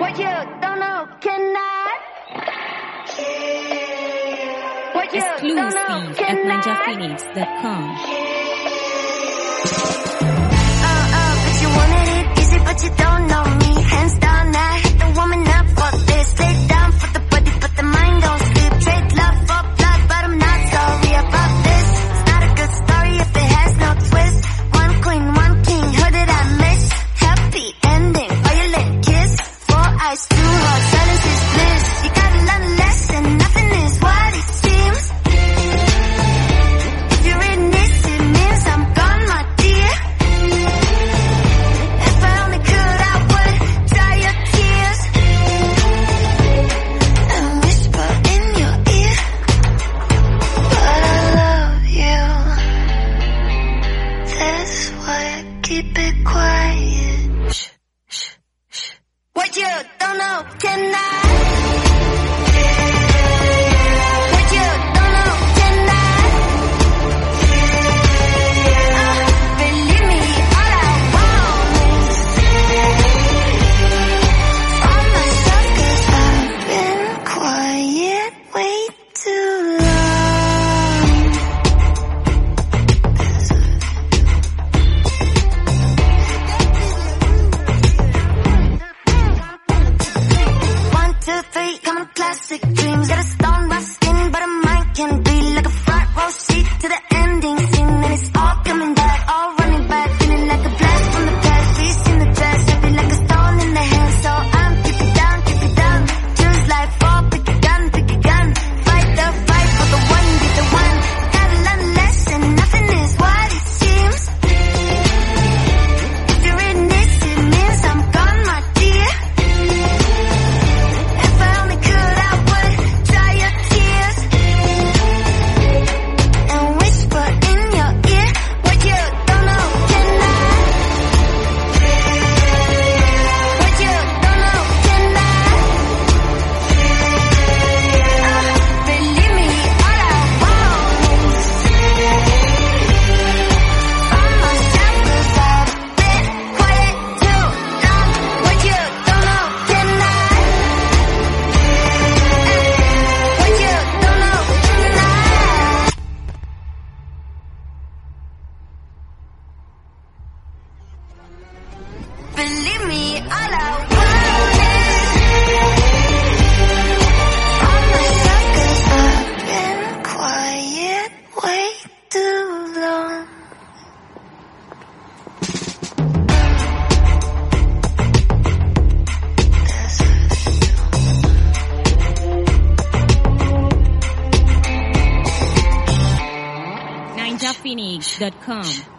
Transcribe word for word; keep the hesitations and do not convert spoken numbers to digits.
What you don't know, can I? What you don't know, Exclusive can at I? ninja phoenix dot com. Oh, oh, but you wanted it easy, but you don't know me. Hands down, I hit the woman up for this. Lay down for the body, but the mind don't sleep. Trade love for blood, but I'm not sorry about this. It's not a good story if it has no twist. One queen, one king, who did I miss? Happy ending, violent kiss. Four eyes, two hearts, silence is bliss. You gotta learn a lesson, nothing is what it seems. If you're in this, it means I'm gone, my dear. If I only could, I would dry your tears and whisper in your ear. But I love you, that's why I keep it quiet. Shh, shh, shh. What you don't know, can I? What you don't know, can I? Uh, believe me, all I want is for myself, 'cause I've been quiet way too long. One, two, three, come on, classic dreams. Got a stone my skin, but a mind can be like a front row seat to the ending scene. And it's all coming back, all running back, feeling like a blast from the past. Beast in the dress, heavy like a stone in the hand. So I'm keep it down, keep it down. Choose life, fall, pick a gun, pick a gun. Fight the fight for the one, be the one. Gotta learn a lesson, nothing is what it seems. If you're in this, it means I'm gone, my dear. If I only could, I would dry your tears and whisper in your ear. What you don't know, can I? What you don't know, can I? Uh, believe me, all I want is for myself, 'cause I've been quiet too long. What you don't know, can I? What you don't know, can I? Believe me, all I want is for myself, 'cause I've been quiet way too long. ninja phoenix dot com.